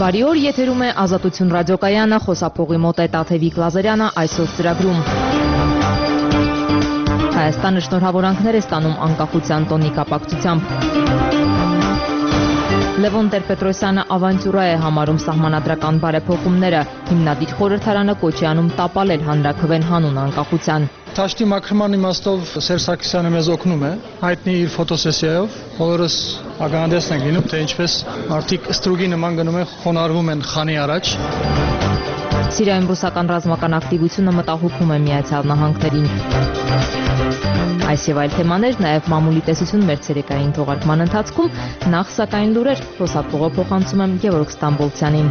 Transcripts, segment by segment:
Բարի օր, եթերում է Ազատություն ռադիոկայանը, խոսափողի մոտ է Տաթևիկ Լազարյանը այսօր ծրագրում։ Հայաստանը շնորհավորանքներ է ստանում անկախության տոնի կապակցությամբ։ Լևոն Տեր-Պետրոսյանը ավանտյուրա է համարում սահմանադրական բարեփոխումները, հիմնադիր խորհրդարանը կոչ է անում տապալել հանրաքվեն հանուն անկախության։ Թաշտի մաքրման իմաստով Սերժ Սարգսյանը մեզ օգնում է, հայտնի իր ֆոտոսեսիայով, բոլորս ականատես ենք լինում, թե ինչպես մարդիկ ստրուգի նման գնում են, խոնարհվում են խանի առաջ։ Սիրիայում ռուսական ռազմական ակտիվությունը մտահոգում է Միացյալ Նահանգներին։ Այս եւ այլ թեմաներ, նաեւ մամուլի տեսություն մեր ցերեկային թողարկման ընթացքում, նախ սակայն լուրեր, խոսափողը փոխանցում եմ Գևորգ Ստամբոլցյանին։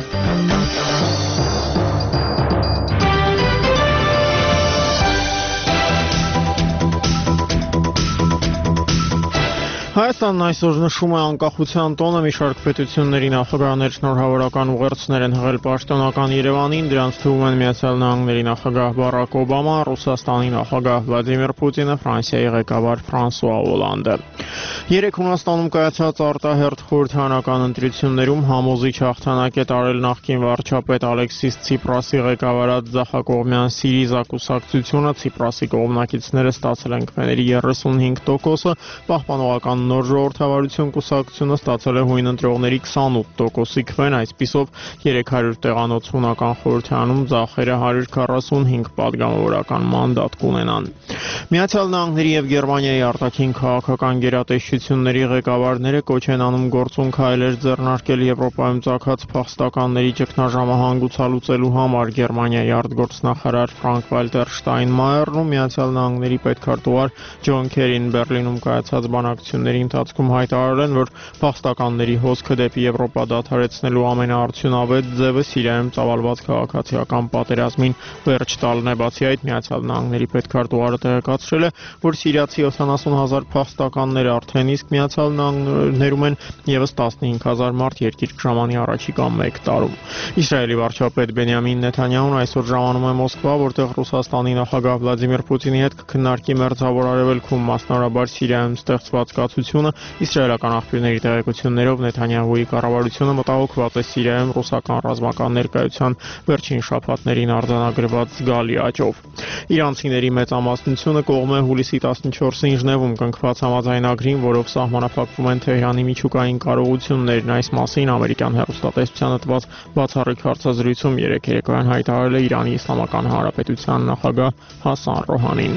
Հայաստանն այսօր նշում է անկախության տոնը, մի շարք պետությունների նախագահներ շնորհավորական ուղերձներ են հղել պաշտոնական Երևանին, դրանց թվում են Միացյալ Նահանգների նախագահ Բարակ Օբաման, Ռուսաստանի նախագահ Վլադիմիր Պուտինը, Ֆրանսիայի ղեկավար Ֆրանսուଆ Օլանդը։ Երեկ Հունաստանում կայացած արտահերթ խորհրդարանական ընտրություններում համոզիչ հաղթանակ է տարել նախկին վարչապետ Ալեքսիս Ցիպրասի ղեկավարած ձախակողմյան Սիրիզա կուսակցությունը, Ցիպրասի կողմնակիցները ստացել են քվեների 35%-ը, պահպանողական Նոր ժողովրդավարություն կուսակցությունը ստացել է հույն ընտրողների 28%-ի քվեն, այսպիսով 300 տեղանոց հունական խորհրդարանում ձախերը 145 պատգամավորական մանդատ կունենան։ Միացյալ Նահանգների եւ Գերմանիայի արտաքին քաղաքական գերատեսչությունների ղեկավարները կոչ են անում գործուն քայլեր ձեռնարկել Եվրոպայում ծագած փախստականների ճգնաժամը հանգուցալուծելու համար։ Գերմանիայի արտգործնախարար Ֆրանկ-Վալտեր Շտայնմայերն ու Միացյալ Նահանգների պետքարտուղար Ջոն Քերին Բերլինում կայացած բանակցությունների ընթացքում հայտարարել են, որ փախստականների հոսքը դեպի Եվրոպա դադարեցնելու ամենաարդյունավետ ձևը Սիրիայում ծավալված քաղաքացիական պատերազմին վերջ տալն է։ Բացի այդ, Միացյալ Նահանգների պետքարտուղարը տեղեկացրել է, որ սիրիացի 70,000 փախստականներ արդեն իսկ Միացյալ Նահանգներում են, եւս 15,000 մարդ երկիր կժամանի առաջիկա 1 տարում։ Իսրայելի վարչապետ Բենյամին Նեթանյահուն այսօր ժամանում է Մոսկվա, որտեղ Ռուսաստանի նախագահ Վլադիմիր Պուտինի հետ կքննարկի Մերձավոր Արևելքում, մասնավորաբար Սիրիայում ստեղծված կացությունը։ Իսրայելական աղբյուրների տեղեկություններով Նեթանյահուի կառավարությունը մտահոգված է Սիրիայում ռուսական ռազմական ներկայության վերջին շաբաթներին արձանագրված զգալի աճով։ Իրանցիների մեծամասնությունը կողմ է հուլիսի 14-ին Ժնևում կնքված համաձայնագրին, որով սահմանափակվում են Թեհրանի միջուկային կարողություններն։ Այս մասին ամերիկյան հեռուստատեսությանը տված բացառիկ հարցազրույցում երեկ երեկոյան հայտարարել է Իրանի Իսլամական Հանրապետության նախագահ Հասան Ռոհանին։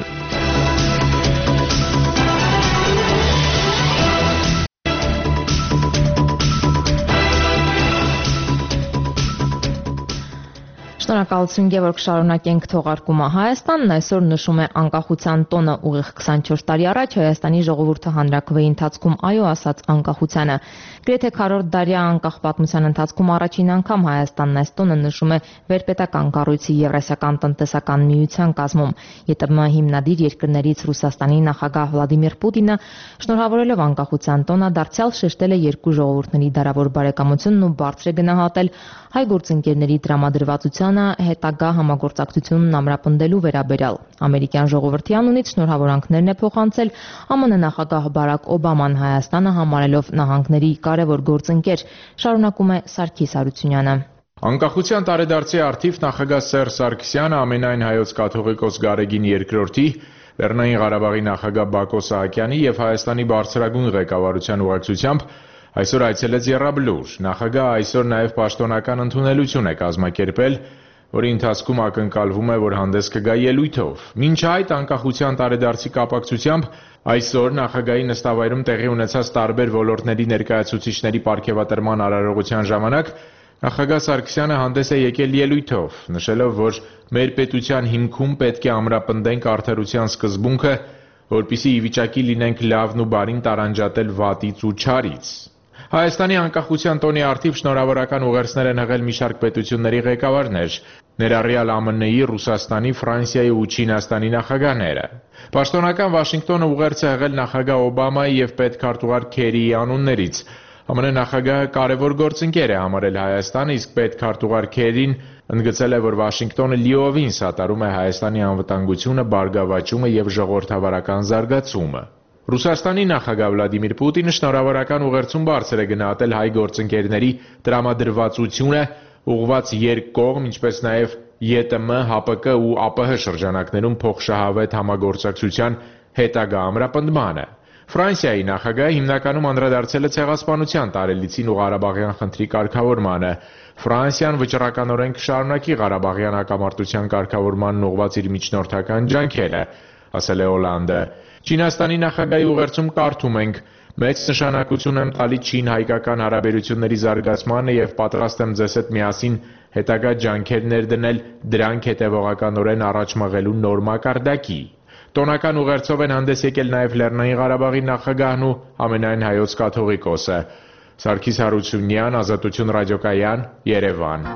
Շնորհակալություն Գևորգ, շարունակենք թողարկումը։ Հայաստանն այսօր նշում է անկախության տոնը, ուղիղ 24 տարի առաջ Հայաստանի ժողովուրդը հանրաքվեի ընթացքում այո ասաց անկախությանը։ Գրեթե քառորդ դարյա անկախ պատմության ընթացքում առաջին անգամ Հայաստանն այս տոնը նշում է վերպետական կառույցի Եվրասիական տնտեսական միության կազմում։ ԵՏՄ հիմնադիր երկրներից Ռուսաստանի նախագահ Վլադիմիր Պուտինը շնորհավորելով անկախության տոնը դարձյալ շեշտել է երկու ժողովուրդների դարավոր բարեկամությունն ու բարձր է գնահատել հայ գործընկերների տրամադրվածությանը հետագա համագործակցությունն ամրապնդելու վերաբերյալ։ Ամերիկյան ժողովրդի անունից շնորհավորանքներն է փոխանցել ԱՄՆ նախագահ Բարակ Օբաման, Հայաստանը համարելով նահանգների կարևոր գործընկեր, շարունակում է Սարգիս Հարությունյանը։ Անկախության տարեդարձի առթիվ նախագահ Սերժ Սարգսյանը ամենայն հայոց կաթողիկոս Գարեգին II, Լեռնային Ղարաբաղի նախագահ Բակո Սահակյանի եւ Հայաստանի բարձրագույն ղեկավարության ուղեկցությամբ այսօր այցելեց Եռաբլուր։ Նախագահը այսօր նաև պաշտոնական ընդունելություն է կազմակերպել, որի ընթացքում ակնկալվում է, որ հանդես կգա ելույթով։ Մինչ այդ անկախության տարեդարձի կապակցությամբ այսօր նախագահի նստավայրում տեղի ունեցած տարբեր ոլորտների ներկայացուցիչների պարգևատրման արարողության ժամանակ նախագահ Սարգսյանը հանդես է եկել ելույթով, նշելով, որ մեր պետության հիմքում պետք է ամրապնդենք արդարության սկզբունքը, որպեսզի ի վիճակի լինենք լավն ու բարին տարանջատել վատից ու չարից։ Հայաստանի անկախության տոնի առթիվ շնորհավորական ուղերձներ են հղել մի շարք պետությունների ղեկավարներ, ներառյալ ԱՄՆ-ի, Ռուսաստանի, Ֆրանսիայի ու Չինաստանի նախագահները։ Պաշտոնական Վաշինգտոնը ուղերձ է հղել նախագահ Օբամայի եւ պետքարտուղար Քերիի անուններից։ ԱՄՆ նախագահը կարևոր գործընկեր է համարել Հայաստանը, իսկ պետքարտուղար Քերին ընդգծել է, որ Վաշինգտոնը լիովին սատարում է Հայաստանի անվտանգությունը, բարգավաճումը եւ ժողովրդավարական զարգացումը։ Ռուսաստանի նախագահ Վլադիմիր Պուտինը շնորհավորական ուղերձում բարձր է գնահատել հայ գործընկերների տրամադրվածությունը ուղղված երկկողմ, ինչպես նաև ԵՏՄ, ՀԱՊԿ ու ԱՊՀ շրջանակներում փոխշահավետ համագործակցության հետագա ամրապնդմանը։ Ֆրանսիայի նախագահը հիմնականում անդրադարձել է ցեղասպանության տարելիցին ու Ղարաբաղյան խնդրի կարգավորմանը։ Ֆրանսիան վճռականորեն կշարունակի Ղարաբաղյան հակամարտության կարգավորմանն ուղղված իր միջնորդական ջանքերը, ասել է Օլանդը։ Չինաստանի նախագահի ուղերձում կարդում ենք. «Մեծ նշանակություն եմ տալի չին-հայկական հարաբերությունների զարգացմանը եւ պատրաստ եմ ձեզ հետ միասին հետագա ջանքեր ներդնել դրանք հետեւողականորեն առաջ մղելու նոր մակարդակի»։ Տոնական ուղերձով են հանդես եկել նաև Լեռնային Ղարաբաղի նախագահն ու ամենայն հայոց կաթողիկոսը։ Սարգիս Հարությունյան, Ազատություն ռադիոկայան, Երևան։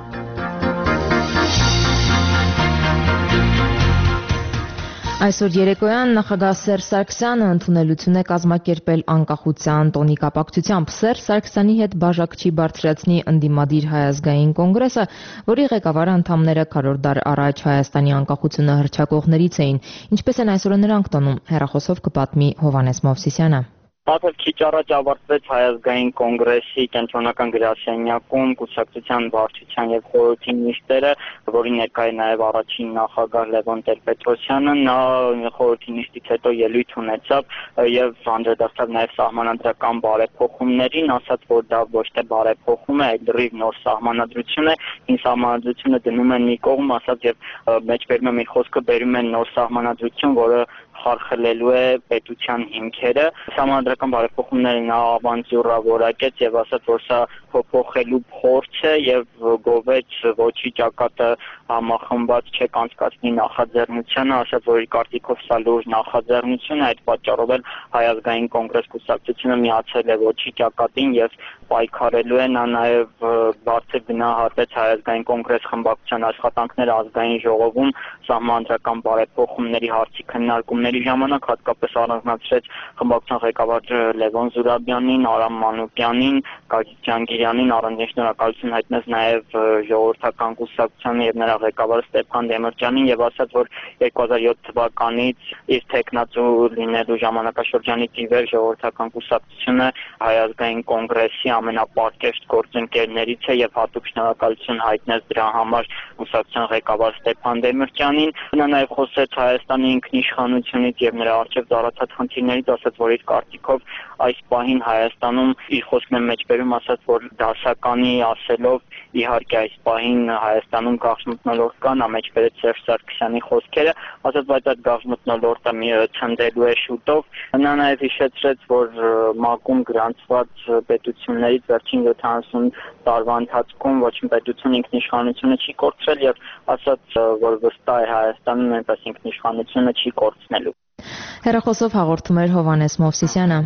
Այսօր երեկոյան նախագահ Սերժ Սարգսյանը ընդունելություն է կազմակերպել անկախության տոնի կապակցությամբ։ Սերժ Սարգսյանի հետ բաժակչի բարձրացնի ընդդիմադիր Հայ ազգային կոնգրեսը, որի ղեկավար անդամները քառորդ դար առաջ Հայաստանի անկախությունը հռչակողներից էին։ Ինչպես են այսօր նրանք տոնում, հեռախոսով կպատմի Հովհաննես Մովսիսյանը։ Արդեն քիչ առաջ ավարտվեց Հայ ազգային կոնգրեսի կենտրոնական գրասենյակում կուսակցության վարչության եւ խորհրդի նիստերը, որի ներկայ է նաեւ առաջին նախագահ Լևոն Տեր-Պետրոսյանը։ Նա խորհրդի նիստից հետո ելույթ ունեցավ եւ անդրադարձավ նաեւ սահմանադրական բարեփոխումներին, ասաց, որ դա ոչ թե բարեփոխում է, այլ լրիվ նոր սահմանադրություն է։ Հին սահմանադրությունը դնում են մի կողմ, ասաց եւ մեջբերում է մի խոսքը բերում են նոր սահմանադրություն, որը խարխլելու է պետության հիմքերը։ Սահմանադրական բարեփոխումները նա ավանտյուրավորակեց եւ ասաց, որ սա փոփոխելու փորձ է եւ գովեց ոչի ճակատը համախմբած չեք անցկացնի նախաձեռնությանը, ասաց, որ իր կարծիքով սա լուրջ նախաձեռնություն է, այդ պատճառով էլ Հայ ազգային կոնգրես կուսակցությունը միացել է ոչի ճակատին եւ պայքարելու է։ Նա նաեւ բարձր գնահատեց Հայ ազգային կոնգրես խմբակցության աշխատանքները ազգային ժողովում սահմանադրական բարեփոխումների հարցի քննարկումների ժամանակ, հատկապես առանձնացրեց խմբակցության ղեկավար Լևոն Զուրաբյանին, Արամ Մանուկյանին, Գագիկ Ջանգիրյանին, առանձին շնորհակալություն հայտնեց նաեւ ժողովրդական կուսակցությանը եւ նրա ղեկավար Ստեփան Դեմիրճյանին եւ ասաց, որ 2007 թվականից իր տեխնացու լինելու ժամանակաշրջանից ի վեր ժողովրդական կուսակցությունը Հայ ազգային կոնգրեսի ամենապարկեշտ գործընկերներից է եւ հատուկ շնորհակալություն հայտնեց դրա համար կուսակցության ղեկավար Ստեփան Դեմիրճյանին։ Նա նաեւ խոսեց Հայաստանի ինքնիշխանությունից եւ նրա առջեւ ծառացած խնդիրներից, ասաց, որ իր կարծիքով այս պահին Հայաստանում իր խոսքն է մեջբերում, ասաց, որ դասականի ասելով իհարկե այս պահին Հայաստանում գաղտնոլորտ կա, նա մեջբերեց Սերժ Սարգսյանի խոսքերը, ասաց, բայց այդ գաղտնոլորտը ցնդելու է շուտով։ Նա նաեւ հիշեցրեց, որ ՄԱԿ-ում գրանցված պետություններից վերջին 70 տարվա ընթացքում ոչ մի պետություն ինքնիշխանությունը չի կորցրել եւ ասաց, որ վստահ է Հայաստանում նույնպես ինքնիշխանությունը չի կորցնելու։ Հեռախոսով հաղորդում էր Հովհաննես Մովսիսյանը։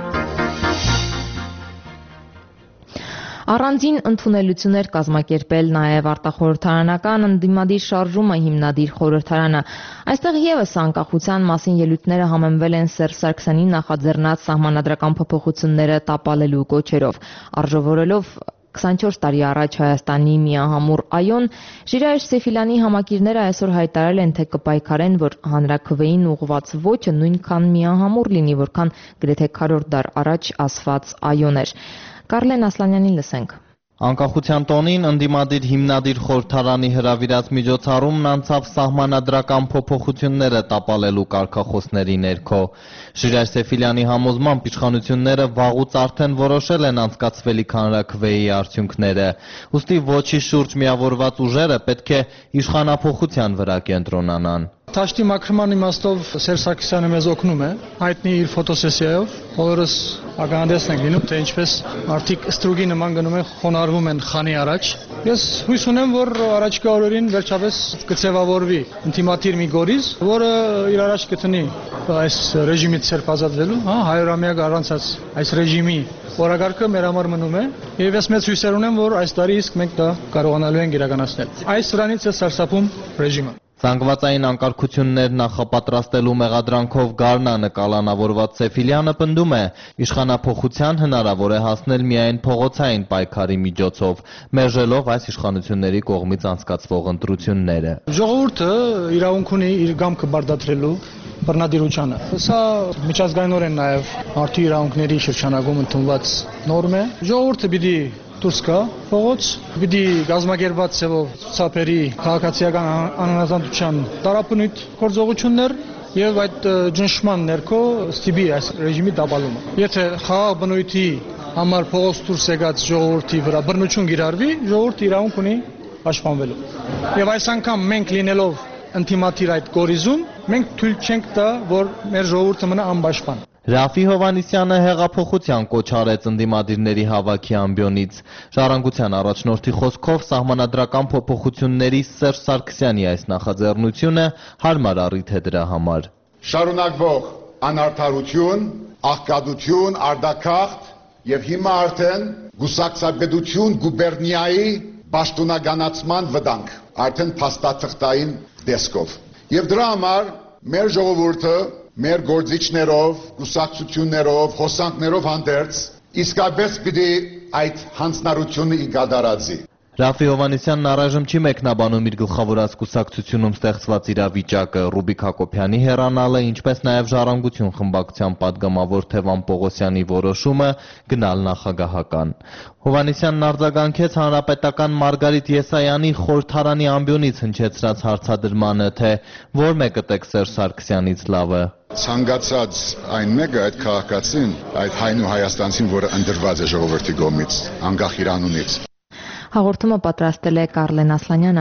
Առանձին ընդունելություններ կազմակերպել նաև արտախորհրդարանական ընդդիմադիր շարժումը հիմնադիր խորհրդարանը։ Այստեղ եւս անկախության մասին ելույթները համեմվել են Սերժ Սարգսյանի նախաձեռնած սահմանադրական փոփոխությունները տապալելու կոչերով, արժևորելով 24 տարի առաջ Հայաստանի միահամուռ այոն, Ժիրայր Սեֆիլյանի համակիրները այսօր հայտարարել են, թե կպայքարեն, որ հանրաքվեին ուղղված ոճը նույնքան միահամուռ լինի, որքան գրեթե քառորդ դար առաջ ասված այոն էր։ Կարլեն Ասլանյանին լսենք։ Անկախության տոնին ընդդիմադիր հիմնադիր խորհրդարանի հրավիրած միջոցառումն անցավ սահմանադրական փոփոխությունները տապալելու կարգախոսների ներքո։ Ժիրայր Սեֆիլյանի համոզմամբ իշխանությունները վաղուց արդեն որոշել են անցկացվելիք հանրաքվեի արդյունքները, ուստի ոչի շուրջ միավորված ուժերը պետք է իշխանափոխության վրա կենտրոնանան։ Թաշտի մաքրման իմաստով Սերժ Սարգսյանը մեզ օգնում է, հայտնի իր ֆոտոսեսիայով, բոլորս ականատես ենք լինում, թե ինչպես մարդիկ ստրուգի նման գնում են, խոնարհվում են խանի առաջ։ Ես հույս ունեմ, որ առաջիկա օրերին վերջապես կձևավորվի ինտիմատիր մի գորիզ, որը իր առաջ կտնի այս ռեժիմից ցերպազատվելու, 100-ամյակ առանցած այս ռեժիմի օրագարկը մեր համար մնում է, եւ ես մեծ հույսեր ունեմ, որ այս տարի իսկ մենք դա կարողանալու ենք իրականացնել։ Այս սրանից է սարսափում ռեժիմը։ Զանգվածային անկարգություններ նախապատրաստելու մեղադրանքով գարնանը կալանավորված Սեֆիլյանը պնդում է, իշխանափոխության հնարավոր է հասնել միայն փողոցային պայքարի միջոցով, մերժելով այս իշխանությունների կողմից անցկացվող ընտրությունները։ Ժողովուրդը իրավունք ունի իր գամքը բարդացրելու, բռնադիրությանը։ Սա միջազգայինորեն նաև մարդու իրավունքների շրջանակում ընդունված նորմ է։ Ժողովուրդը պիտի դուրս գա փողոց, պիտի գազམ་ակերպված ձևով ցուցաբերի քաղաքացիական անհնազանդության տարապնույթ գործողություններ եւ այդ ճնշման ներքո ստիպի այս ռեժիմի տապալումը։ Եթե խաղաղ բնույթի համար փողոց դուրս եկած ժողովրդի վրա բռնություն գիրառվի, ժողովուրդը իրավունք ունի պաշտպանվելու։ Եվ այս անգամ մենք լինելով ինտիմատիր այդ գորիզում, մենք թույլ չենք տա, որ մեր ժողովուրդը մնա անպաշտպան։ Ռաֆի Հովհաննիսյանը հեղափոխության կոչ արեց ընդդիմադիրների հավաքի ամբիոնից։ Ժառանգության առաջնորդի խոսքով սահմանադրական փոփոխությունների Սերժ Սարգսյանի այս նախաձեռնությունը հարմար առիթ է դրա համար։ Շարունակվող անարդարություն, աղքատություն, արդակախտ եւ հիմա արդեն գուսակցաբեդություն գուբերնիայի պաշտոնականացման վտանգ, արդեն փաստաթղթային տեսքով։ Եվ դրա համար մեր ժողովուրդը մեր գործիչներով, կուսակցություններով, խոսանքներով հանդերձ իսկապես պիտի այդ հանձնարարությունը կատարածի։ Ռաֆի Հովհաննիսյանն առայժմ չի մեկնաբանում իր գլխավորած կուսակցությունում ստեղծված իրավիճակը, Ռուբիկ Հակոբյանի հեռանալը, ինչպես նաև Ժառանգություն խմբակցության պատգամավոր Թևան Պողոսյանի որոշումը գնալ նախագահական։ Հովհաննիսյանն արձագանքեց հանրապետական Մարգարիտ Եսայանի խորհրդարանի ամբիոնից հնչեցրած հարցադրմանը, թե որ մեկը տեք Սերժ Սարգսյանից լավը։ Ցանկացած այն մեկը այդ քաղաքացին, այդ հայն ու հայաստանցին, որը ընդրված է ժողովրդի կողմից, անկախ իր անունից։ Հաղորդումը պատրաստել է Կարլեն Ասլանյանը։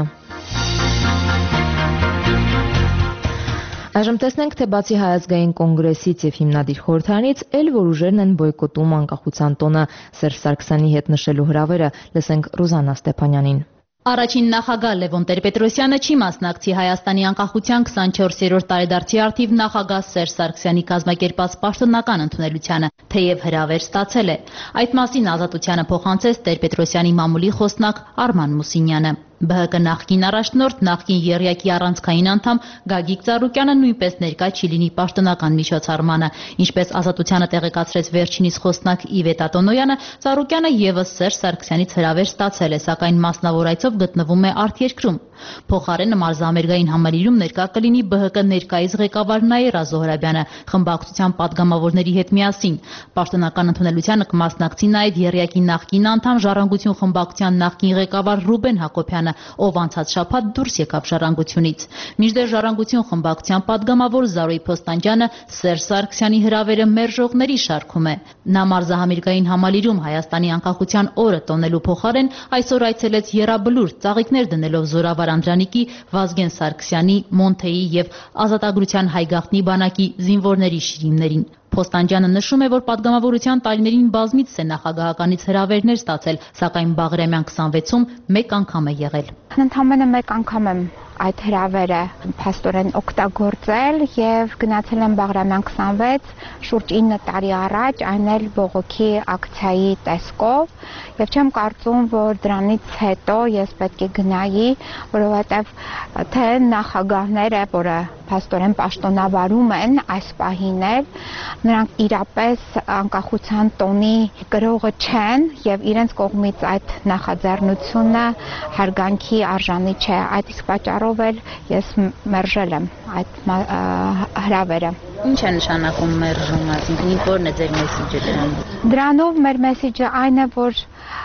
Այժմ տեսնենք, թե բացի Հայ ազգային կոնգրեսից եւ հիմնադիր խորհրդարանից, էլ որ ուժերն են բոյկոտում անկախության տոնը Սերժ Սարգսյանի հետ նշելու հրավերը, լսենք Ռուզաննա Ստեփանյանին։ Առաջին նախագահ Լևոն Տեր-Պետրոսյանը չի մասնակցի Հայաստանի անկախության 24-րդ տարեդարձի առթիվ նախագահ Սերժ Սարգսյանի կազմակերպած պաշտոնական ընդունելությանը, թեև հրավեր ստացել է։ Այդ մասին Ազատությանը փոխանցեց Տեր-Պետրոսյանի մամուլի խոսնակ Արման Մուսինյանը։ ԲՀԿ նախկին առաջնորդ, նախկին ԵՌՅԱԿ-ի առանցքային անդամ Գագիկ Ծառուկյանը նույնպես ներկա չի լինի պաշտոնական միջոցառմանը։ Ինչպես Ազատությանը տեղեկացրեց վերջինիս խոսնակ Իվետ Ատոնոյանը, Ծառուկյանը եւս Սերժ Սարգսյանից հրավեր ստացել է, սակայն մասնավոր այցով գտնվում է արտերկրում։ Փոխարենը մարզամերգային համալիրում ներկա կլինի ԲՀԿ ներկայիս ղեկավար Նաիրա Զոհրաբյանը խմբակցության պատգամավորների հետ միասին։ Պաշտոնական ընդունելությանը կմասնակցի նաև ԵՌՅԱԿ-ի նախկին անդամ Ժառանգություն խմբակցության նախկին ղեկավար Ռուբեն Հակոբյանը, ով անցած շաբաթ դուրս եկավ Ժառանգությունից։ Մինչդեռ Ժառանգություն խմբակցության պատգամավոր Զարոյ Փոստանջյանը Սերժ Սարգսյանի հրավերը մերժողների շարքում է։ Նա մարզահամերգային համալիրում Հայաստանի անկախության օրը տոնելու փոխարեն այսօր այցելեց Եռաբլուր, ծաղիկներ դնելով Զորավար Անդրանիկի, Վազգեն Սարգսյանի, Մոնթեի եւ Ազատագրության հայ գաղտնի բանակի զինվորների շիրիմներին։ Փոստանջյանը նշում է, որ պատգամավորության տարիներին բազմիցս է նախագահականից հրավերներ ստացել, սակայն Բաղրամյան 26-ում մեկ անգամ է եղել։ Ընդամենը մեկ անգամ եմ այդ հրավերը փաստորեն օգտագործել եւ գնացել եմ Բաղրամյան 26 շուրջ 9 տարի առաջ, այն էլ բողոքի ակցիայի տեսքով, եւ չեմ կարծում, որ դրանից հետո ես պետք է գնայի, որովհետեւ թե նախագահները, որը փաստորեն պաշտոնավարում են այս պահին էլ, նրանք իրապես անկախության տոնի գրողը չեն եւ իրենց կողմից այդ նախաձեռնությունը հարգանքի արժանի չէ։ Այդ իսկ պատճառով էլ ես մերժել եմ այդ հրավերը։ Ինչ է նշանակում մերժում, այսինքն որն է ձեր մեսիջը դրանով։ Դրանով մեր մեսիջը այն է, որ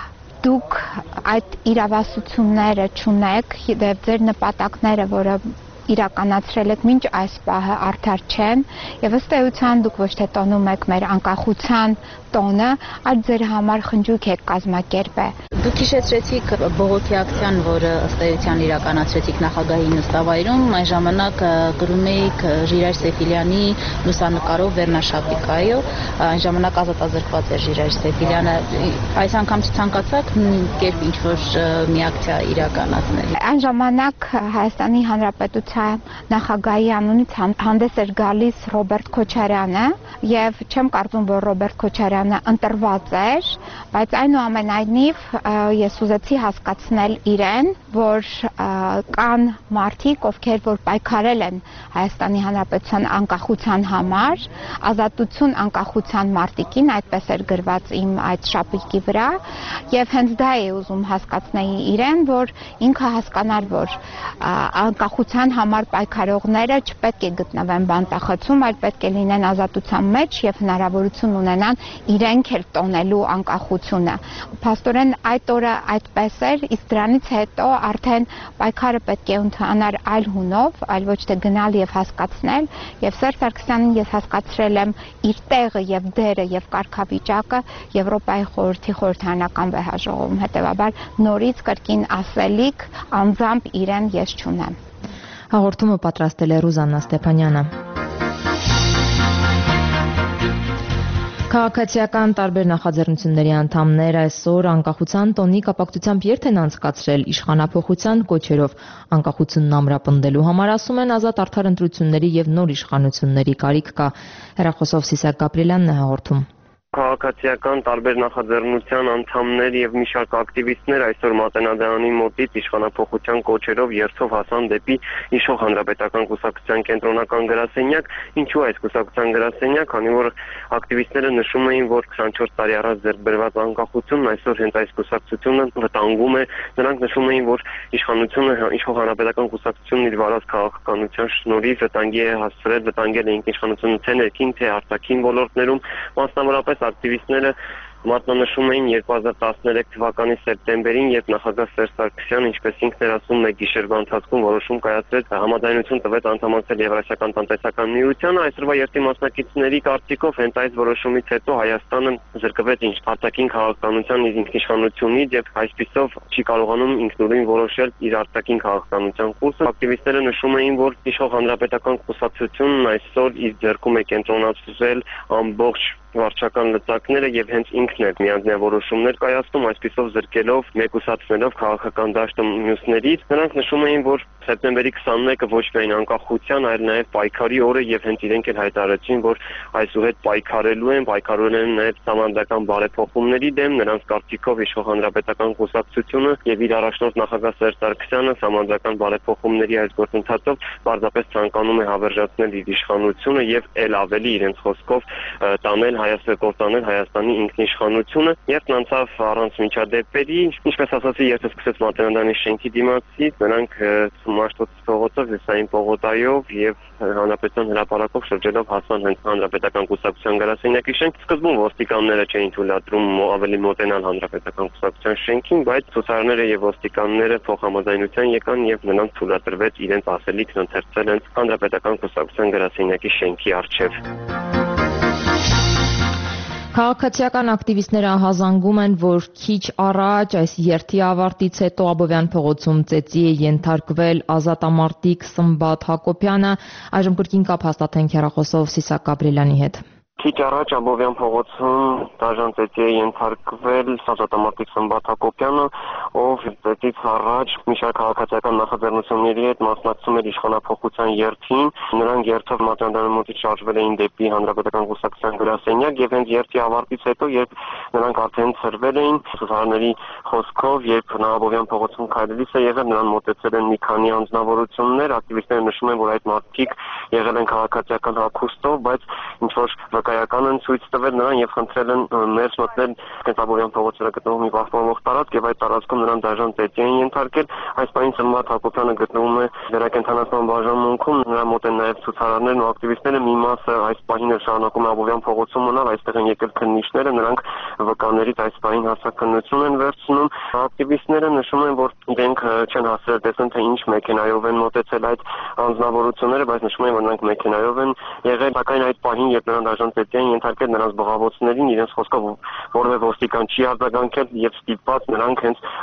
դուք այդ իրավասությունները չունեք եւ ձեր նպատակները, որը իրականացրել եք մինչ այս պահը արդար չեն եւ ըստ էության դուք ոչ թե տոնում եք մեր անկախության տոնը, այլ ձեր համար խնջույք եք կազմակերպել։ Դուք հիշեցրեցիք բողոքի ակցիան, որը ըստ էության իրականացրեցիք նախագահի նստավայրում, այն ժամանակ գրում էիք Ժիրայր Սեֆիլյանի լուսանկարով վերնաշապիկայով, այն ժամանակ ազատազրկված էր Ժիրայր Սեֆիլյանը։ Այս անգամ ցանկացաք նույն կերպ ինչ-որ մի ակցիա իրականացնել։ Այն ժամանակ Հայաստանի Հանրապետության նախագահի անունից հանդես էր գալիս Ռոբերտ Քոչարյանը եւ չեմ կարծում, որ Ռոբերտ Քոչարյանը ընտրված էր, Բայց այնուամենայնիվ ես ուզեցի հասկացնել իրեն, որ կան մարդիկ, ովքեր որ պայքարել են Հայաստանի Հանրապետության անկախության համար, ազատություն անկախության մարտիկին, այդպես էր գրված իմ այդ շապիկի վրա, եւ հենց դա է ուզում հասկացնել իրեն, որ ինքը հասկանար, որ անկախության համար պայքարողները չպետք է գտնվեն բանտախցում, այլ պետք է լինեն ազատության մեջ եւ հնարավորություն ունենան իրենք էլ տոնելու անկախությունը։ Փաստորեն այդ օրը այդպես էր, իսկ դրանից հետո արդեն պայքարը պետք է ընթանար այլ հունով, այլ ոչ թե գնալ եւ հասկացնել, եւ Սերժ Սարգսյանին ես հասկացրել եմ իր տեղը եւ դերը եւ կարգավիճակը Եվրոպայի խորհրդի խորհրդարանական վեհաժողովում, հետեւաբար նորից կրկին ասելիք անձամբ իրեն ես չունեմ։ Հաղորդումը պատրաստել է Ռուզաննա Ստեփանյանը։ Քաղաքացիական տարբեր նախաձեռնությունների անդամներ այսօր անկախության տոնի կապակցությամբ երթ են անցկացրել իշխանափոխության կոչերով անկախությունն ամրապնդելու համար, ասում են ազատ արդար ընտրությունների եւ նոր իշխանությունների կարիք կա։ Հեռախոսով Սիսակ Գաբրիելյանն է հաղորդում։ Քաղաքացիական տարբեր նախաձեռնության անդամներ եւ մի շարք ակտիվիստներ այսօր Մատենադարանի մոտից իշխանափոխության կոչերով երթով հասան դեպի Իշխող Հանրապետական կուսակցության կենտրոնական գրասենյակ։ Ինչու այս կուսակցության գրասենյակ, քանի որ ակտիվիստները նշում էին, որ 24 տարի առաջ ձեռք բերված անկախությունն այսօր հենց այս կուսակցությունը վտանգում է։ Նրանք նշում էին, որ իշխանությունը, Իշխող Հանրապետական կուսակցությունն իր վարած քաղաքականության շնորհիվ վտանգի է հասցրել, վտանգել է ինքնիշխանությունը թե ներքին, թե արտաքին ոլորտներում, մասնավորապես ակտիվիստները մատնանշում էին 2013 թվականի սեպտեմբերին, երբ նախագահ Սերժ Սարգսյանը, ինչպես ինքն էր ասում, մեկ գիշերվա ընթացքում որոշում կայացրեց համաձայնություն տվեց անդամակցել Եվրասիական տնտեսական միությանը։ Այսօրվա երթի մասնակիցների կարծիքով հենց այս որոշումից հետո Հայաստանը զրկվեց արտաքին քաղաքականության իր ինքնիշխանությունից եւ այսպիսով չի կարողանում ինքնուրույն որոշել իր արտաքին քաղաքականության կուրսը։ Ակտիվիստները նշում էին, որ Իշխող Հանրապետական կուսակցությունն այսօր իր ձեռքում է կենտրոնացրել ամբողջ վարչական լծակները եւ հենց ինքն է միանձնյա որոշումներ կայացնում, այսպիսով զրկելով, մեկուսացնելով քաղաքական դաշտը մյուսներից։ Նրանք նշում էին, որ սեպտեմբերի 21-ը ոչ միայն անկախության, այլ նաեւ պայքարի օր է եւ հենց իրենք էլ հայտարարեցին, որ այսուհետ պայքարելու են նաեւ համանդական բարեփոխումների դեմ։ Նրանց կարծիքով Իշխող Հանրապետական կուսակցությունը եւ իր առաջնորդ նախագահ Սերժ Սարգսյանը համանդական բարեփոխումների այս գործընթացով պարզապես ցանկանում է հավերժացնել իր իշխանությունը եւ ել ավելի իրենց խոսքով տանել կորտանել Հայաստանի ինքնիշխանությունը։ Երբ անցավ առանց միջադեպերի, ինչպես ասացի, երթը սկսեց Մատենադարանի շենքի դիմացից, նրանք Մաշտոցի փողոցով, Լսային պողոտայով եւ Հանրապետության հրապարակով շրջելով հասան հենց Հանրապետական կուսակցության գրասենյակի շենք։ Սկզբում ոստիկանները չէին թույլատրում ավելի մոտենալ Հանրապետական կուսակցության շենքին, բայց ցուցարարները եւ ոստիկանները փոխհամաձայնության եկան եւ նրանց թույլատրվեց իրենց ասելիքն ընթերցել հենց Հանրապետական կուսակցության գրասենյակի շենքի առջև։ Քաղաքացիական ակտիվիստները ահազանգում են, որ քիչ առաջ այս երթի ավարտից հետո Աբովյան փողոցում ծեծի է ենթարկվել ազատամարտիկ Սմբատ Հակոբյանը։ Այժմ կրկին կապ հաստատենք հեռախոսով Սիսակ Գաբրիելյանի հետ։ Քիչ առաջ Աբովյան փողոցում դաժան ծեծի է ենթարկվել ազատամարտիկ Սմբատ Հակոբյանը, ով ծեծից առաջ մի շարք քաղաքացիական նախաձեռնությունների հետ մասնակցում էր իշխանափոխության երթին։ Նրանք երթով Մատենադարանի մոտից շարժվել էին դեպի Հանրապետական կուսակցության գրասենյակ եւ հենց երթի ավարտից հետո, երբ նրանք արդեն ծրվել էին ցուցարարների խոսքով, երբ նա Աբովյան փողոցում քայլելիս է եղել, նրան մոտեցել են մի քանի անձնավորություններ, ակտիվիստները նշում են, որ այդ մարդիկ եղել են քաղաքացիական հագուստով, բայց ինչ որ վկայական են ցույց տվել նրան եւ խնդրել են ներս մտնել Աբովյան փողոցի վրա գտնվող մի պահպանվող տարածք եւ այդ տարածքում նրան դաժան ծեծի են ենթարկել։ Այս պահին Սմբատ Հակոբյանը գտնվում է վերակենդանացման բաժանմունքում, նրա մոտ են նաեւ ցուցարարներն ու ակտիվիստները, մի մասը այս պահին էլ շարունակում է Աբովյան փողոցում մնալ, այստեղ են եկել քննիչները, նրանք վկաներից այս պահին հարցաքննություն են վերցնում։ Ակտիվիստները նշում են, որ իրենք չեն հասցրել տեսնել, թե ինչ մեքենայով են մոտեցել այդ անձնավորությունները, բայց նշում են, որ նրանք մեքենայով են եղել, սակայն այդ պահին, երբ նրան դաժան ծեծի են ենթարկել, նրանց բղավոցներին իրենց խոսքով որևէ ոստիկան չի արձագանքել եւ ստիպված նրանք հենց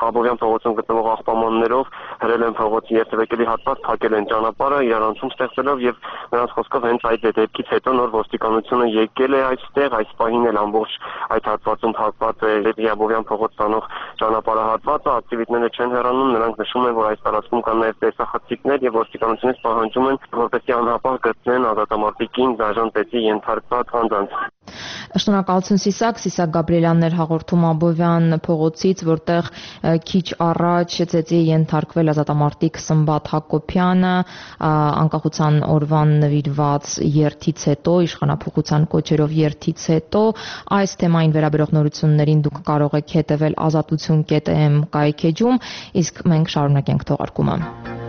Աբովյան փողոցում գտնվող աղբամաններով հրել են փողոցի երթևեկելի հատված, փակել են ճանապարհը, իրարանցում ստեղծելով եւ նրանց խոսքով հենց այդ դեպքից հետո նոր ոստիկանությունը եկել է այստեղ, այս պահին էլ ամբողջ այդ հատվածում փակված է Աբովյան փողոց տանող ճանապարհահատվածը, ակտիվիստները չեն հեռանում, նրանք նշում են, որ այս տարածքում կան նաեւ տեսախցիկներ եւ ոստիկանությունից պահանջում են, որպեսզի անհապաղ գտնեն ազատամարտիկին դաժան պետի ենթարկված անձանց։ Շնորհակալություն Սիսակ Գաբրիելյանն էր հաղորդում Աբովյան փողոցից, որտեղ քիչ առաջ ծեծի ենթարկվել ազատամարտիկ Սմբատ Հակոբյանը անկախության օրվան նվիրված երթից հետո, իշխանափոխության կոչերով երթից հետո, այս թեմային վերաբերող նորություններին դուք կարող եք հետևել azatutsun.am կայքեջում, իսկ մենք շարունակենք թողարկումը։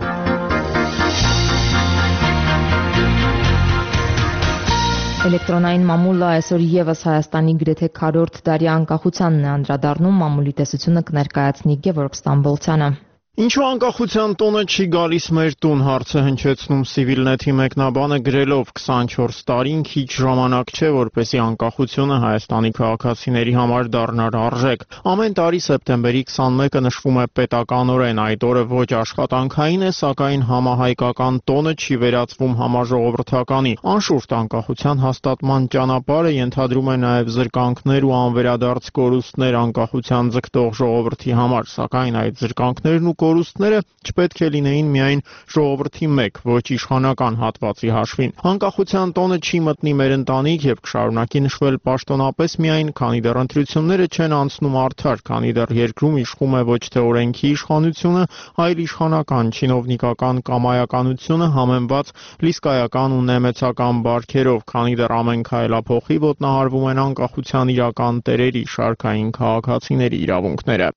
Էլեկտրոնային մամուլը այսօր եւս Հայաստանի գրեթե 100 տարի անկախությանն է անդրադառնում, մամուլի տեսությունը կներկայացնի Գևորգ Ստամբոլցյանը։ Ինչու անկախության տոնը չի գալիս մեր տուն, հարցը հնչեցնում Civilnet-ի մեկնաբանը գրելով 24 տարին քիչ ժամանակ չէ, որպեսզի անկախությունը Հայաստանի քաղաքացիների համար դառնար արժեք։ Ամեն տարի սեպտեմբերի 21-ը նշվում է պետականորեն, այդ օրը ոչ աշխատանքային է, սակայն համահայկական տոնը չի վերածվում համաժողովրդականի։ Անշուշտ անկախության հաստատման ճանապարհը ենթադրում է նաև զրկանքներ ու անվերադարձ կորուստներ անկախության ձգտող ժողովրդի համար, սակայն այդ զրկանքներն ու կորուստները չպետք է լինեին միայն ժողովրդի մեկ, ոչ իշխանական հատվածի հաշվին։ Անկախության տոնը չի մտնի մեր ընտանիք եւ կշարունակի նշվել պաշտոնապես միայն, քանի դեռ ընտրությունները չեն անցնում արդար, քանի դեռ երկրում իշխում է ոչ թե օրենքի իշխանությունը, այլ իշխանական, չինովնիկական կամայականությունը համեմված լիսկայական ու նեմեցական բարքերով, քանի դեռ ամեն քայլափոխի ոտնահարվում են անկախության իրական տերերի, շարքային քաղաքացիների իրավունքները։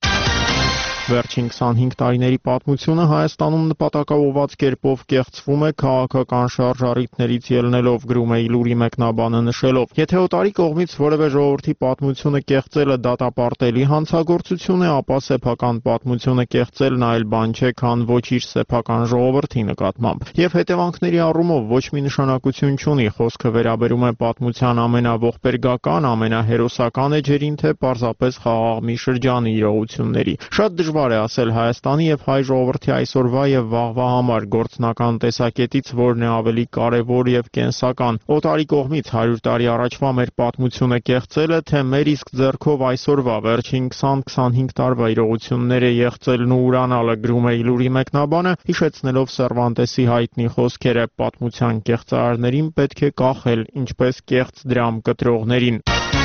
Վերջին 25 տարիների պատմությունը Հայաստանում նպատակաուղղված կերպով կեղծվում է քաղաքական շարժառիթներից ելնելով, գրում է Իլուրի մեկնաբանը նշելով. Եթե օտարի կողմից որևէ ժողովրդի պատմությունը կեղծելը դատապարտելի հանցագործություն է, ապա սեփական պատմությունը կեղծելն այլ բան չէ, քան ոչ իր սեփական ժողովրդի նկատմամբ։ Եվ հետևանքների առումով ոչ մի նշանակություն չունի, խոսքը վերաբերում է պատմության ամենաողբերգական, ամենահերոսական էջերին, թե պարզապես խաղաղ մի շրջանի իրողությունների։ Շատ դժվար է ասել Հայաստանի եւ հայ ժողովրդի այսօրվա եւ վաղվա համար գործնական տեսակետից որն է ավելի կարեւոր եւ կենսական։ Օտարի կողմից 100 տարի առաջվա մեր պատմությունը կեղծելը, թե մեր իսկ ձեռքով այսօրվա վերջին 20-25 տարվա իրողությունները եղծելն ու ուրանալը, գրում է Իլուրի մեկնաբանը, հիշեցնելով Սերվանտեսի հայտնի խոսքերը. պատմության կեղծարարներին պետք է կախել, ինչպես կեղծ դրամ կտրողներին։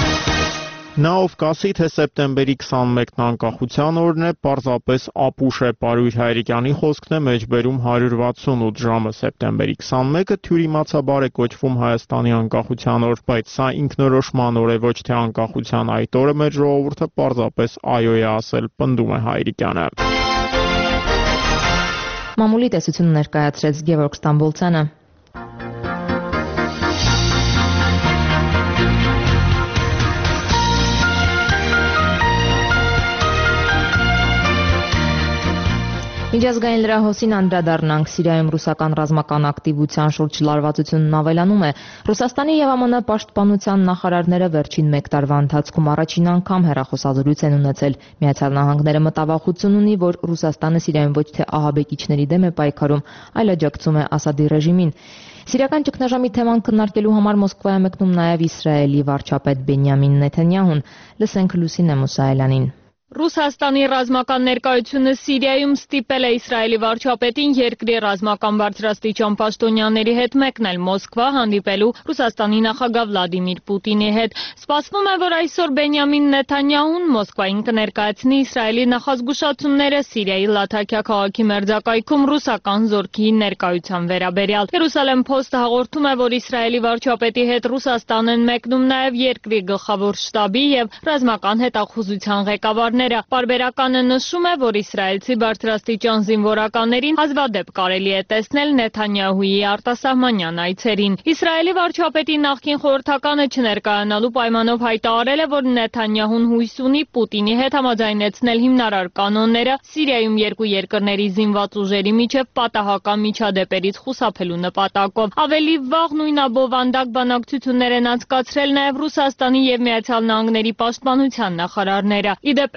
Նա ով կասի, թե սեպտեմբերի 21-ն անկախության օրն է, պարզապես ապուշ է։ Պարույր Հայրիկյանի խոսքն է մեջբերում 168 ժամը։ Սեպտեմբերի 21-ը թյուրիմացաբար է կոչվում Հայաստանի անկախության օր, բայց սա ինքնորոշման օր է, ոչ թե անկախության այդ օրը մեր ժողովուրդը պարզապես այո է ասել, պնդում է Հայրիկյանը։ Մամուլի տեսությունը ներկայացրեց Գևորգ Ստամբոլցյանը։ Միջազգային լրահոսին անդրադառնանք, Սիրիայում ռուսական ռազմական ակտիվության շուրջ լարվածությունն ավելանում է։ Ռուսաստանի եւ ԱՄՆ պաշտպանության նախարարները վերջին 1 տարվա ընթացքում առաջին անգամ հեռախոսազրույց են ունեցել։ Միացյալ Նահանգները մտավախություն ունի, որ Ռուսաստանը Սիրիայում ոչ թե ահաբեկիչների դեմ է պայքարում, այլ աջակցում է Ասադի ռեժիմին։ Սիրիական ճգնաժամի թեման քննարկելու համար Մոսկվա է մեկնում նաև Իսրայելի վարչապետ Բենյամին Նեթանյահուն։ Լսենք Լուսինե Մուսայելյանին։ Ռուսաստանի ռազմական ներկայությունը Սիրիայում ստիպել է Իսրայելի վարչապետին երկրի ռազմական բարձրաստիճան պաշտոնյաների հետ մեկնել Մոսկվա հանդիպելու Ռուսաստանի նախագահ Վլադիմիր Պուտինի հետ։ Սպասվում է, որ այսօր Բենյամին Նեթանյահուն Մոսկվային կներկայացնի Իսրայելի նախազգուշացումները Սիրիայի Լաթաքիա քաղաքի մերձակայքում ռուսական զորքի ներկայության վերաբերյալ։ Երուսալեմ Post-ը հաղորդում է, որ Իսրայելի վարչապետի հետ Ռուսաստան են մեկնում նաև երկրի գլխավոր շտաբի եւ ռազմական հետախուզության ղեկավարներ։ Պարբերականը նշում է, որ իսրայելցի բարձրաստիճան զինվորականներին հազվադեպ կարելի է տեսնել Նեթանյահուի արտասահմանյան այցերին։ Իսրայելի վարչապետի նախկին խորհրդականը չներկայանալու պայմանով հայտարարել է, որ Նեթանյահուն հույս ունի Պուտինի հետ համաձայնեցնել հիմնարար կանոնները Սիրիայում երկու երկրների զինված ուժերի միջև պատահական միջադեպերից խուսափելու նպատակով։ Ավելի վաղ նույնաբովանդակ բանակցություններ են անցկացրել նաև Ռուսաստանի եւ Միացյալ Նահանգների պաշտպանության նախարարները։ Իդեպ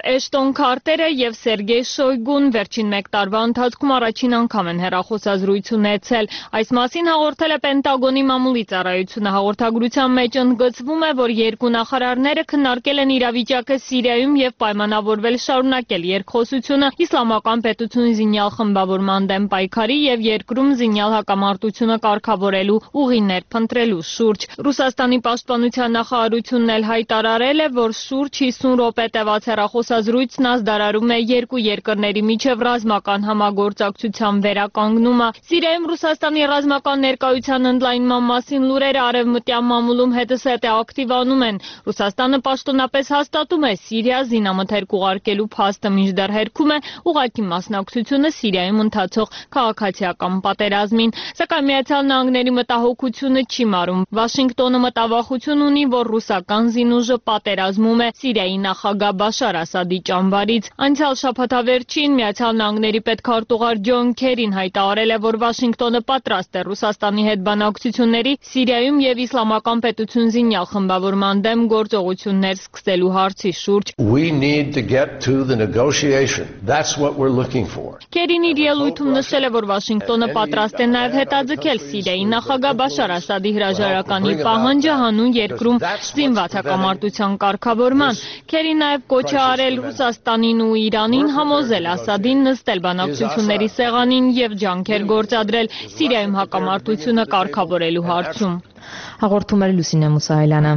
Էշտոն Քարտերը եւ Սերգեյ Շոյգուն վերջին 1 տարվա ընթացքում առաջին անգամ են հեռախոսազրույց ունեցել։ Այս մասին հաղորդել է Պենտագոնի մամուլի ծառայությունը։ Հաղորդագրության մեջ ընդգծվում է, որ երկու նախարարները քննարկել են իրավիճակը Սիրիայում եւ պայմանավորվել շարունակել երկխոսությունը իսլամական պետություն զինյալ խմբավորման դեմ պայքարի եւ երկրում զինյալ հակամարտությունը կարգավորելու ուղիներ փնտրելու շուրջ։ Ռուսաստանի պաշտպանության նախարարությունն էլ հայտարարել է, որ շուրջ 50 րոպե տևած հեռախոսազրույցն ազդարարում է երկու երկրների միջև ռազմական համագործակցության վերականգնումը։ Սիրիայում Ռուսաստանի ռազմական ներկայության ընդլայնման մասին լուրերը արևմտյան մամուլում հետզհետե ակտիվանում են։ Ռուսաստանը պաշտոնապես հաստատում է Սիրիա զինամթերք ուղարկելու փաստը, մինչդեռ հերքում է ուղղակի մասնակցությունը Սիրիայում ընթացող քաղաքացիական պատերազմին։ Սակայն Միացյալ Նահանգների մտահոգությունը չի մարում։ Վաշինգտոնը մտավախություն ունի, որ ռուսական զինուժը պատերազմում է Սիրիայի նախագահ Բաշար Ասադի ճամբարից։ Անցյալ շաբաթավերջին Միացյալ Նահանգների պետքարտուղար Ջոն Քերին հայտարարել է, որ Վաշինգտոնը պատրաստ է Ռուսաստանի հետ բանակցությունների Սիրիայում եւ իսլամական պետություն զինյալ խմբավորման դեմ գործողություններ սկսելու հարցի շուրջ։ Քերին իր ելույթում նշել է, որ Վաշինգտոնը պատրաստ է նաեւ հետաձգել Սիրիայի նախագահ Բաշար Ասադի հրաժարականի պահանջը հանուն երկրում զինված հակամարտության կարգավորման։ Քերին նաև կոչ է արել Ռուսաստանին ու Իրանին համոզել Ասադին նստել բանակցությունների սեղանին եւ ջանքեր գործադրել Սիրիայում հակամարտությունը կարգավորելու հարցում։ Հաղորդում էր Լուսինե Մուսահելյանը։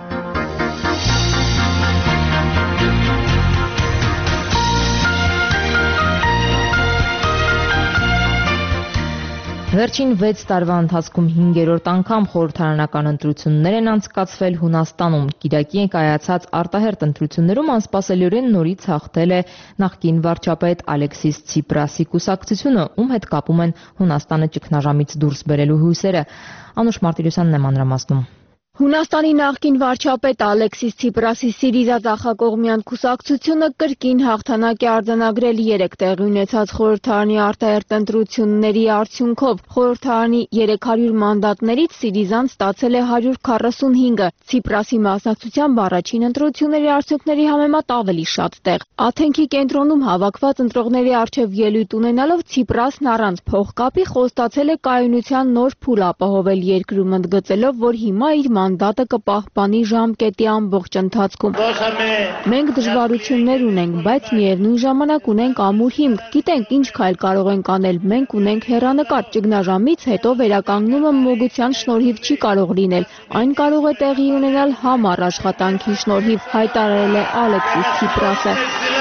Վերջին 6 տարվա ընթացքում 5-րդ անգամ խորհրդարանական ընտրություններ են անցկացվել Հունաստանում։ Կիրակի կայացած արտահերթ ընտրություններում անսպասելիորեն նորից հաղթել է նախկին վարչապետ Ալեքսիս Ցիպրասի կուսակցությունը, ում հետ կապում են Հունաստանը ճգնաժամից դուրս բերելու հույսերը։ Անուշ Մարտիրոսյանն է մանրամասնում։ Հունաստանի նախկին վարչապետ Ալեքսիս Ցիպրասի Սիրիզա Ձախակողմյան կուսակցությունը կրկին հաղթանակ է արձանագրել 3 տեղի ունեցած խորհրդարանի արտահերթ ընտրությունների արդյունքով։ Խորհրդարանի 300 մանդատներից Սիրիզան ստացել է 145-ը, Ցիպրասի մասնակցությամբ առաջին ընտրությունների արդյունքների համեմատ ավելի շատ տեղ։ Աթենքի կենտրոնում հավաքված ընտրողների առջև ելույթ ունենալով Ցիպրասն առանց փողկապի խոստացել է կայունության նոր փուլ ապահովել երկրում, ընդգծելով, որ հիմա իր մանդատը կպահպանի ժամկետի ամբողջ ընթացքում։ Մենք դժվարություններ ունենք, բայց միևնույն ժամանակ ունենք ամուր հիմք, գիտենք ինչ քայլ կարող ենք անել, մենք ունենք հեռանկար, ճգնաժամից հետո վերականգնումը մոգության շնորհիվ չի կարող լինել, այն կարող է տեղի ունենալ համառ աշխատանքի շնորհիվ, հայտարարել է Ալեքսիս Ցիպրասը։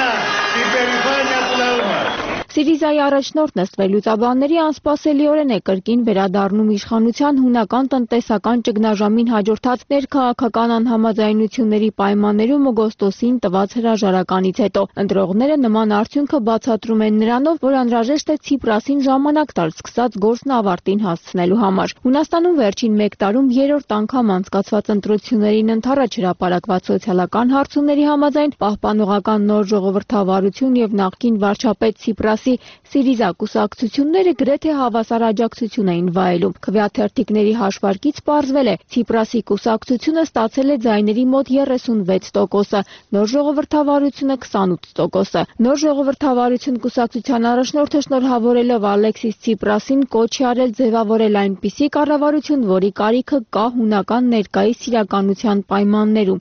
Սիրիզայի առաջնորդ նստվելուծաբանների անսպասելիորեն է կրկին վերադառնում իշխանության հունական տնտեսական ճգնաժամին հաջորդած ներքաղաքական անհամաձայնությունների պայմաններում օգոստոսին տված հրաժարականից հետո։ Ընտրողները նման արդյունքը բացատրում են նրանով, որ անհրաժեշտ է Ցիպրասին ժամանակ տալ սկսած գործն ավարտին հասցնելու համար։ Հունաստանում վերջին 1 տարում 3-րդ անգամ անցկացված ընտրություններին ընդառաջ հրապարակված սոցիալական հարցումների համաձայն պահպանողական նոր ժողովրդավարություն եւ նախկին վարչապետ Ցիպրասի Սիրիզա կուսակցությունները գրեթե հավասար աջակցություն էին վայելում։ Քվեաթերթիկների հաշվարկից պարզվել է, Ցիպրասի կուսակցությունը ստացել է ձայների մոտ 36%, նոր ժողովրդավարությունը 28%։ Նոր ժողովրդավարություն կուսակցության առաջնորդը շնորհավորելով Ալեքսիս Ցիպրասին կոչ է արել ձևավորել այնպիսի կառավարություն, որի կարիքը կա հունական ներկայիս իրականության պայմաններում։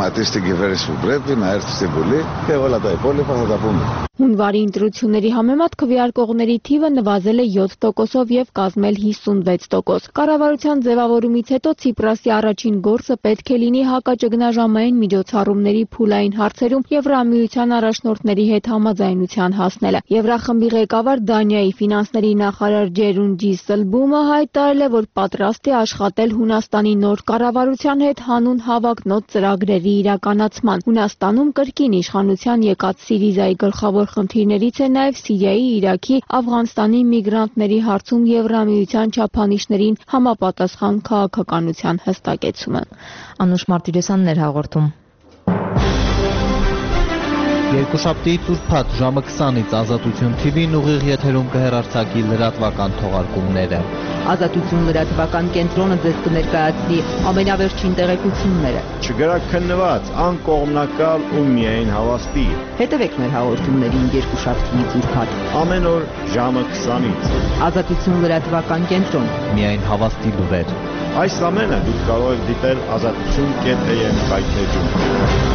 Հունվարի ընտրությունների համեմատ քվեարկողների թիվը նվազել է 7%-ով եւ կազմել 56%։ Կառավարության ձևավորումից հետո Ցիպրասի առաջին գործը պետք է լինի հակաճգնաժամային միջոցառումների փուլային հարցերում Եվրամիության առաջնորդների հետ համաձայնության հասնելը։ Եվրախմբի ղեկավար Դանիայի ֆինանսների նախարար Ջերուն Ջիսելբումը հայտարարել է, որ պատրաստ է աշխատել Հունաստանի նոր կառավարության հետ հանուն հավակնոտ ծրագրերի իրականացման։ Հունաստանում կրկին իշխանության եկած Սիրիզայի գլխավոր խնդիրներից է նաև Սիրիայի, Իրաքի, Աֆղանստանի միգրանտների հարցում Եվրամիության չափանիշներին համապատասխան քաղաքականության հստակեցումը։ Անուշ Մարտիրոսյանն էր հաղորդում։ Երկուշաբթի Տուրփաթ ժամը 20-ից Ազատություն TV-ն ուղիղ եթերում կհեռարձակի լրատվական թողարկումները։ Ազատություն լրատվական կենտրոնը ձեզ կներկայացնի ամենավերջին տեղեկությունները։ Չգրաքննված, անկողմնակալ ու միայն հավաստի։ Հետևեք մեր հաղորդումներին երկուշաբթի Տուրփաթ։ Ամեն օր ժամը 20-ից։ Ազատություն լրատվական կենտրոն։ Միայն հավաստի լուրեր։ Այս ամենը դուք կարող եք դիտել azatutun.am կայքեջում։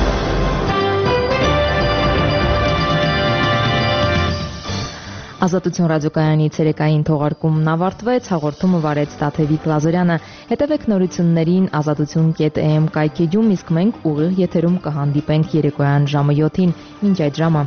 Ազատություն ռադիոկայանի ցերեկային թողարկումն ավարտվեց, հաղորդումը վարեց Տաթևիկ Լազարյանը։ Հետևեք նորություններին azatutun.am կայքեջում, իսկ մենք ուղիղ եթերում կհանդիպենք երեկոյան ժամը 7-ին։ Մինչ այդ ժամը